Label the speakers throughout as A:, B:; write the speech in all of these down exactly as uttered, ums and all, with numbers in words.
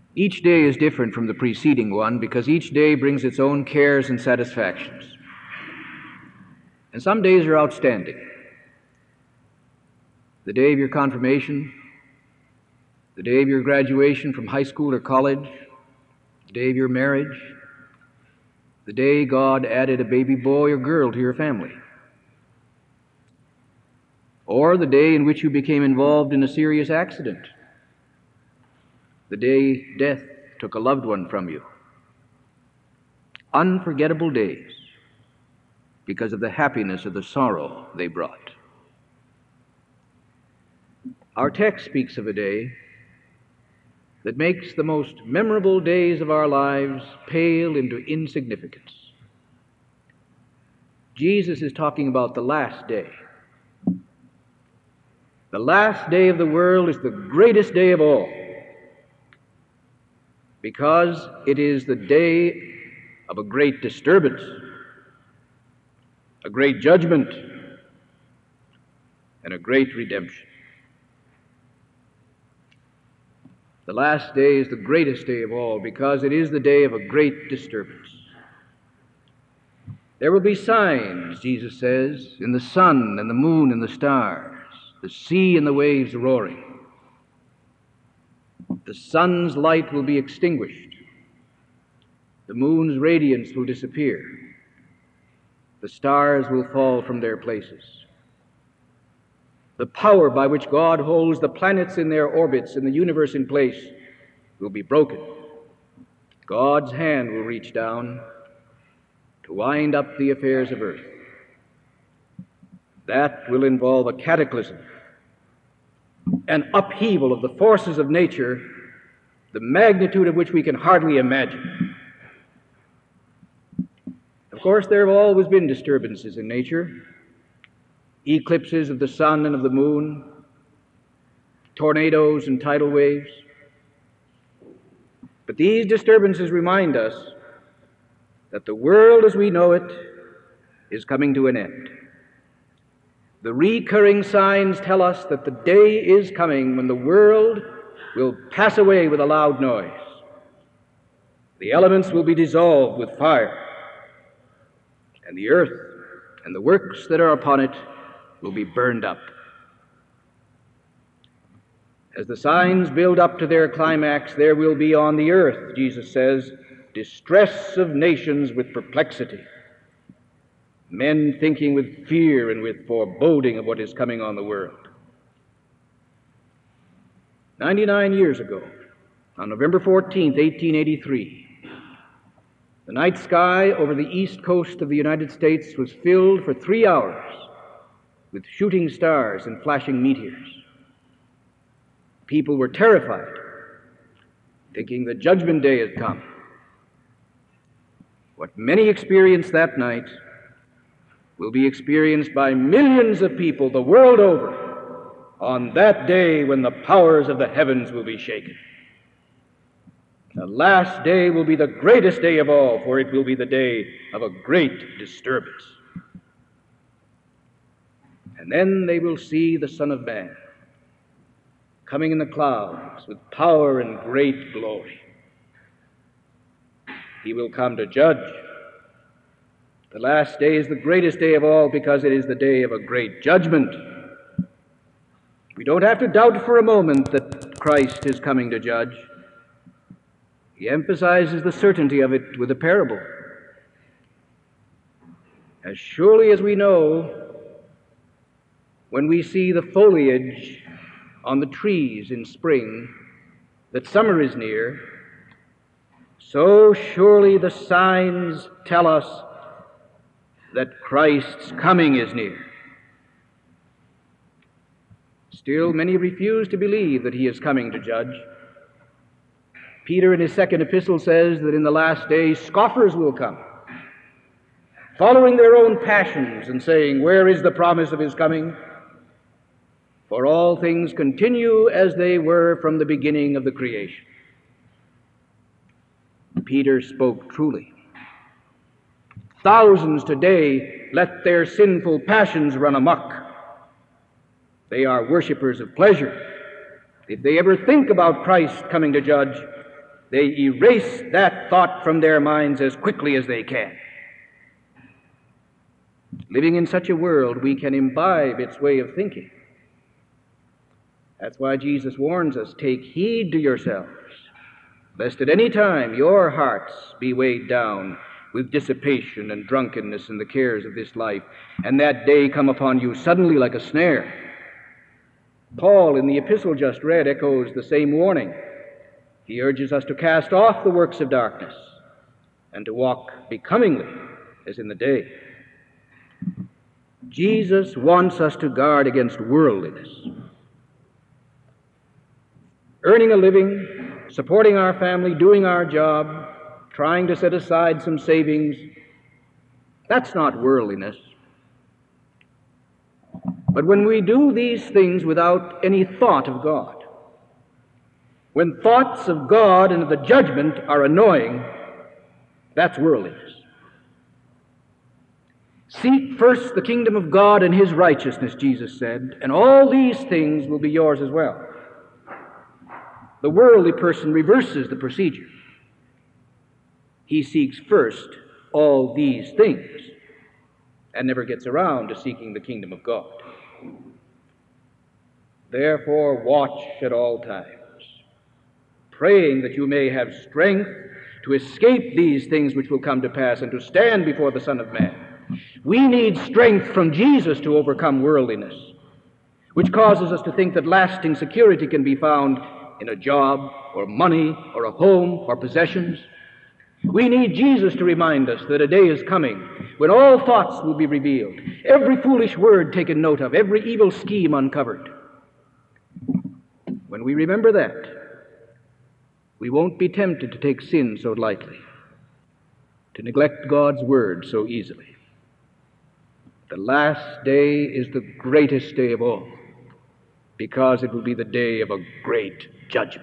A: Each day is different from the preceding one because each day brings its own cares and satisfactions. And some days are outstanding. The day of your confirmation, the day of your graduation from high school or college, the day of your marriage, the day God added a baby boy or girl to your family, or the day in which you became involved in a serious accident, the day death took a loved one from you. Unforgettable days because of the happiness or the sorrow they brought. Our text speaks of a day that makes the most memorable days of our lives pale into insignificance. Jesus is talking about the last day. The last day of the world is the greatest day of all because it is the day of a great disturbance, a great judgment, and a great redemption. The last day is the greatest day of all because it is the day of a great disturbance. There will be signs, Jesus says, in the sun and the moon and the stars, the sea and the waves roaring. The sun's light will be extinguished. The moon's radiance will disappear. The stars will fall from their places. The power by which God holds the planets in their orbits and the universe in place will be broken. God's hand will reach down to wind up the affairs of earth. That will involve a cataclysm, an upheaval of the forces of nature, the magnitude of which we can hardly imagine. Of course, there have always been disturbances in nature. Eclipses of the sun and of the moon, tornadoes and tidal waves. But these disturbances remind us that the world as we know it is coming to an end. The recurring signs tell us that the day is coming when the world will pass away with a loud noise. The elements will be dissolved with fire, and the earth and the works that are upon it will be burned up. As the signs build up to their climax, there will be on the earth, Jesus says, distress of nations with perplexity, men thinking with fear and with foreboding of what is coming on the world. Ninety-nine years ago, on November fourteenth, eighteen eighty-three, the night sky over the east coast of the United States was filled for three hours with shooting stars and flashing meteors. People were terrified, thinking the judgment day had come. What many experienced that night will be experienced by millions of people the world over on that day when the powers of the heavens will be shaken. The last day will be the greatest day of all, for it will be the day of a great disturbance. And then they will see the Son of Man coming in the clouds with power and great glory. He will come to judge. The last day is the greatest day of all because it is the day of a great judgment. We don't have to doubt for a moment that Christ is coming to judge. He emphasizes the certainty of it with a parable. As surely as we know, when we see the foliage on the trees in spring, that summer is near, so surely the signs tell us that Christ's coming is near. Still, many refuse to believe that he is coming to judge. Peter in his second epistle says that in the last days scoffers will come, following their own passions and saying, "Where is the promise of his coming? For all things continue as they were from the beginning of the creation." Peter spoke truly. Thousands today let their sinful passions run amok. They are worshipers of pleasure. If they ever think about Christ coming to judge, they erase that thought from their minds as quickly as they can. Living in such a world, we can imbibe its way of thinking. That's why Jesus warns us, take heed to yourselves, lest at any time your hearts be weighed down with dissipation and drunkenness and the cares of this life, and that day come upon you suddenly like a snare. Paul, in the epistle just read, echoes the same warning. He urges us to cast off the works of darkness and to walk becomingly as in the day. Jesus wants us to guard against worldliness. Earning a living, supporting our family, doing our job, trying to set aside some savings, that's not worldliness. But when we do these things without any thought of God, when thoughts of God and of the judgment are annoying, that's worldliness. Seek first the kingdom of God and his righteousness, Jesus said, and all these things will be yours as well. The worldly person reverses the procedure. He seeks first all these things and never gets around to seeking the kingdom of God. Therefore, watch at all times, praying that you may have strength to escape these things which will come to pass and to stand before the Son of Man. We need strength from Jesus to overcome worldliness, which causes us to think that lasting security can be found in a job or money or a home or possessions. We need Jesus to remind us that a day is coming when all thoughts will be revealed, every foolish word taken note of, every evil scheme uncovered. When we remember that, we won't be tempted to take sin so lightly, to neglect God's word so easily. The last day is the greatest day of all, because it will be the day of a great judgment.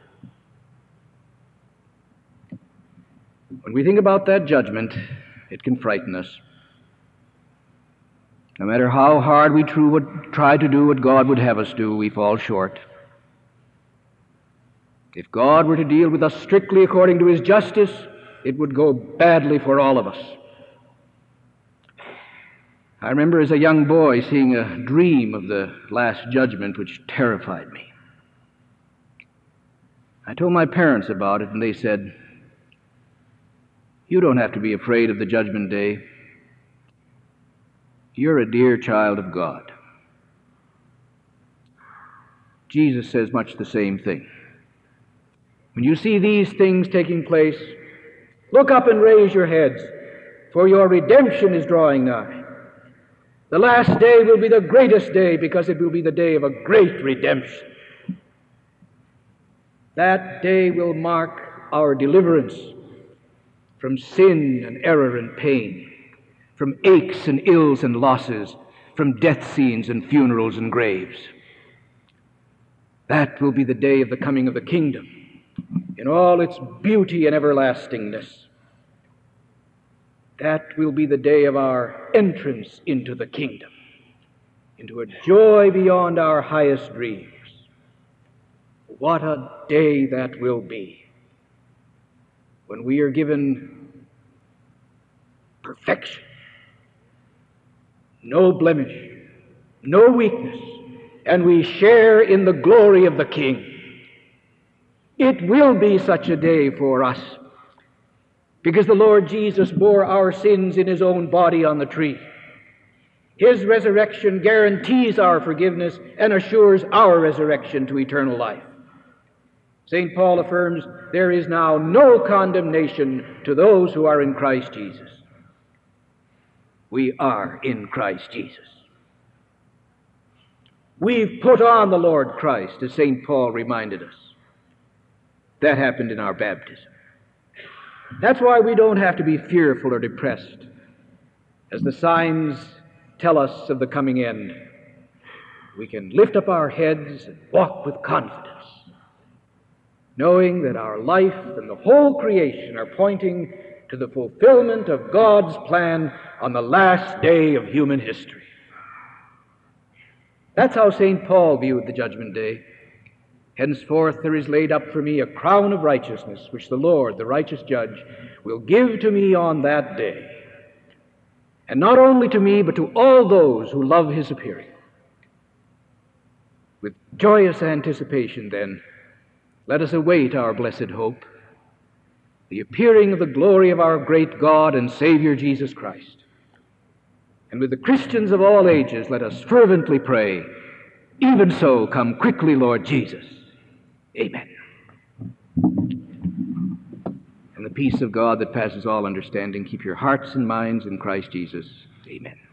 A: When we think about that judgment, it can frighten us. No matter how hard we try to do what God would have us do, we fall short. If God were to deal with us strictly according to his justice, it would go badly for all of us. I remember as a young boy seeing a dream of the Last Judgment which terrified me. I told my parents about it, and they said, "You don't have to be afraid of the Judgment Day. You're a dear child of God." Jesus says much the same thing. When you see these things taking place, look up and raise your heads, for your redemption is drawing nigh. The last day will be the greatest day because it will be the day of a great redemption. That day will mark our deliverance from sin and error and pain, from aches and ills and losses, from death scenes and funerals and graves. That will be the day of the coming of the kingdom in all its beauty and everlastingness. That will be the day of our entrance into the kingdom, into a joy beyond our highest dreams. What a day that will be, when we are given perfection, no blemish, no weakness, and we share in the glory of the King. It will be such a day for us, because the Lord Jesus bore our sins in his own body on the tree. His resurrection guarantees our forgiveness and assures our resurrection to eternal life. Saint Paul affirms, there is now no condemnation to those who are in Christ Jesus. We are in Christ Jesus. We've put on the Lord Christ, as Saint Paul reminded us. That happened in our baptism. That's why we don't have to be fearful or depressed, as the signs tell us of the coming end. We can lift up our heads and walk with confidence, knowing that our life and the whole creation are pointing to the fulfillment of God's plan on the last day of human history. That's how Saint Paul viewed the Judgment Day. Henceforth there is laid up for me a crown of righteousness, which the Lord, the righteous judge, will give to me on that day. And not only to me, but to all those who love his appearing. With joyous anticipation, then, let us await our blessed hope, the appearing of the glory of our great God and Savior Jesus Christ. And with the Christians of all ages, let us fervently pray, even so, come quickly, Lord Jesus. Amen. And the peace of God that passes all understanding, keep your hearts and minds in Christ Jesus. Amen.